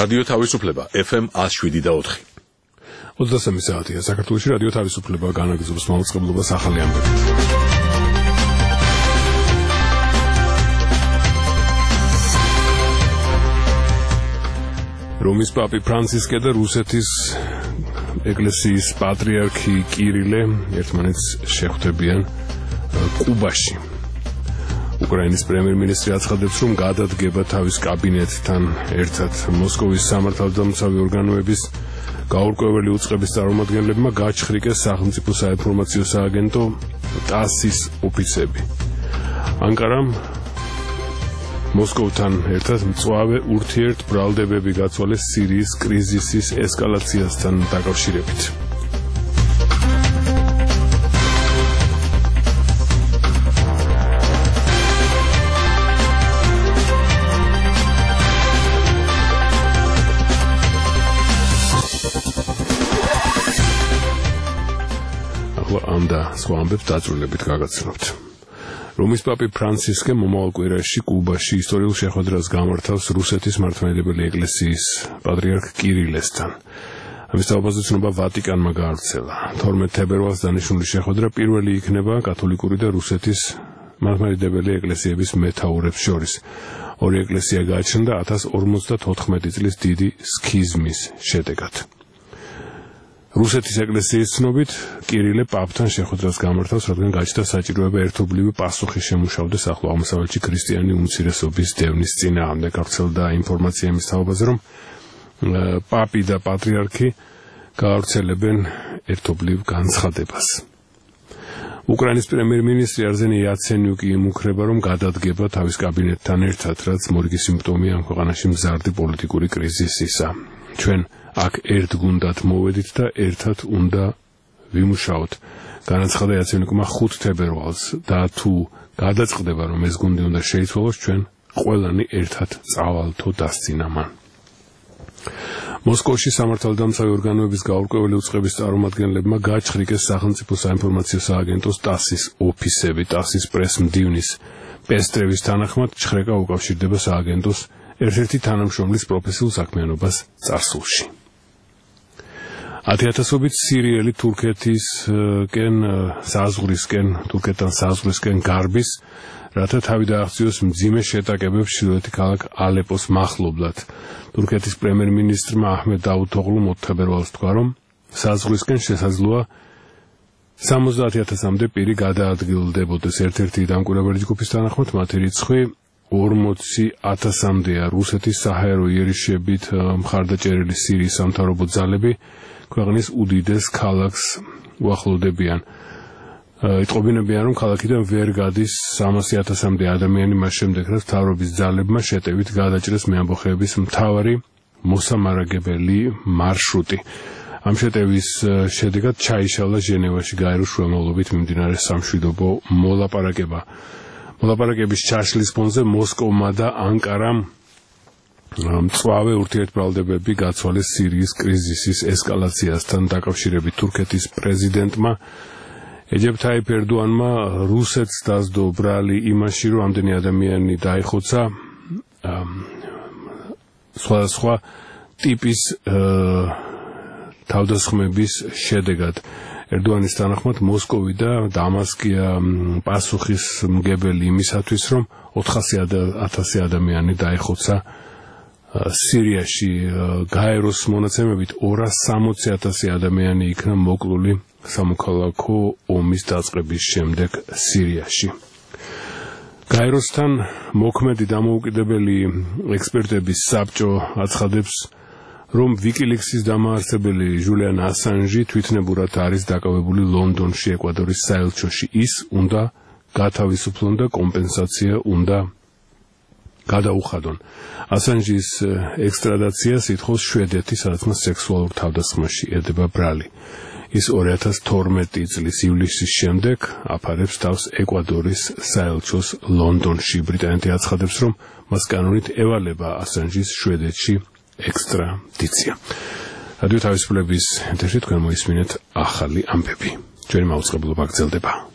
რადიო თავისუფლება FM 107.4. 23 საათია საქართველოში რადიო თავისუფლება განაგრძობს მაუწყებლობას ახალი ამბები. რომის პაპი ფრანცისკე და რუსეთის ეკლესიის პატრიარქი კირილე ერთმანეთს შეხვდებიან კუბაში. უკრაინის პრემიერ-მინისტრი აცხადებს, რომ გადადგება თავის კაბინეტთან ერთად მოსკოვის სამართალდამცავი ორგანოების გაურკვეველი უწყების წარმომადგენლებმა გაჩხრიკეს სახელმწიფო საინფორმაციო სააგენტო TASS-ის ოფიცები. ანკარამ მოსკოვთან ერთად მწვავე ურთიერთბრალდებები გაცვალეს სირიის კრიზისის ესკალაციასთან დაკავშირებით. ამ და სხვა ამბებს დაწვრილებით გაგაცნობთ. რომის პაპი ფრანცისკე მომავალ კვირაში კუბაში ისტორიულ შეხვედრას გამართავს რუსეთის მართლმადიდებელი ეკლესიის პატრიარქ კირილესთან. ამის თაობაზე ცნობა ვატიკანმა გაავრცელა. 12 თებერვალს დანიშნული შეხვედრა პირველი იქნება კათოლიკური და რუსეთის მართლმადიდებელი ეკლესიების მეთაურებს შორის. ორი ეკლესია გააჩნდა 1054 წლის დიდი სქიზმის შედეგად. რუსეთის ეკლესიის ცნობით კირილე პაპთან შეხვედრას გამართავს, რადგან გაჩნდა საჭიროება ერთობლივი პასუხი შემუშავდეს ახლო აღმოსავლეთში ქრისტიანი უმცირესობის დევნის წინააღმდეგ. გავრცელდა ინფორმაცია იმის თაობაზე, რომ პაპი და პატრიარქი გაავრცელებენ ერთობლივ განცხადებას. უკრაინის პრემიერ-მინისტრი არზენი იაცენიუკი იმუქრება, რომ გადადგება თავის კაბინეტთან ერთად, რაც მორიგი სიმპტომია ამ ქვეყანაში მზარდი პოლიტიკური კრიზისისა. ჩვენ აქ ერთგუნდად მოვედით და ერთად უნდა ვიმუშაოთ. განაცხადა იაცენიუკმა 5 თებერვალს და თუ გადაწყდება, რომ ეს გუნდი უნდა შეიცვალოს, ჩვენ ყველანი ერთად წავალთო დასცინა მან. მოსკოვში სამართალდამცავი ორგანოების გაურკვეველი უწყების წარმომადგენლებმა გაჩხრიკეს სახელმწიფო საინფორმაციო სააგენტოს TASS-ის ოფისები. TASS-ის პრესმდივნის პესტრევის თანახმად ჩხრეკა უკავშირდება სააგენტოს ერთ-ერთი თანამშრომლის პროფესიულ საქმიანობას წარსულში. 10,000-ობით სირიელი თურქეთთან საზღვრისკენ გარბის, რათა თავი დააღწიოს მძიმე შეტაკებებს ჩრდილოეთი ქალაქ ალეპოს მახლობლად. თურქეთის პრემიერ-მინისტრმა აჰმედ დავუთოღლუმ 4 თებერვალს თქვა, რომ საზღვრისკენ შესაძლოა 70,000-მდე პირი გადაადგილდებოდეს. ერთ-ერთი დამკვირვებელი ჯგუფის თანახმად მათი რიცხვი 40,000-მდეა. რუსეთის საჰაერო იერიშებით მხარდაჭერილი სირიის სამთავრობო ძალები ქვეყნის უდიდეს ქალაქს უახლოვდებიან. იტყობინებიან, რომ ქალაქიდან ვერ გადის 300,000-მდე ადამიანი მას შემდეგ, რაც მთავრობის ძალებმა შეტევით გადაჭრეს მეამბოხეების მთავარი მოსამარაგებელი მარშრუტი. ამ შეტევის შედეგად ჩაიშალა ჟენევაში გაეროს შუამავლობით მიმდინარე სამშვიდობო მოლაპარაკება. მოლაპარაკების ჩაშლის ფონზე მოსკოვმა და ანკარამ მწვავე ურთიერთბრალდებები გაცვალეს სირიის კრიზისის ესკალაციასთან დაკავშირებით. თურქეთის პრეზიდენტმა ეჯებ თაიფ ერდოანმა რუსეთს დასდო ბრალი იმაში, რომ ამდენი ადამიანი დაიხოცა სხვადასხვა ტიპის თავდასხმების შედეგად. ერდოანის თანახმად მოსკოვი და დამასკია პასუხისმგებელი იმისათვის, რომ 400,000 ადამიანი დაიხოცა სირიაში. გაეროს მონაცემებით 260,000 ადამიანი იქნა მოკლული სამოქალაქო ომის დაწყების შემდეგ სირიაში. გაეროსთან მოქმედი დამოუკიდებელი ექსპერტების საბჭო აცხადებს, რომ WikiLeaks-ის დამაარსებელი ჟულიან ასანჟი თვითნებურად არის დაკავებული ლონდონში, ეკვადორის საელჩოში. ის უნდა გათავისუფლონ და კომპენსაცია უნდა გადაუხადონ. ასანჟის ექსტრადაციას ითხოვს შვედეთი, სადაც მას სექსუალურ თავდასხმაში ედება ბრალი. ის 2012 წლის ივლისის შემდეგ აფარებს თავს ეკვადორის საელჩოს ლონდონში. ბრიტანეთი აცხადებს, რომ მას კანონით ევალება ასანჟის შვედეთში ექსტრადიცია. რადიო თავისუფლების ეთერში თქვენ მოისმინეთ ახალი ამბები. ჩვენი მაუწყებლობა გრძელდება.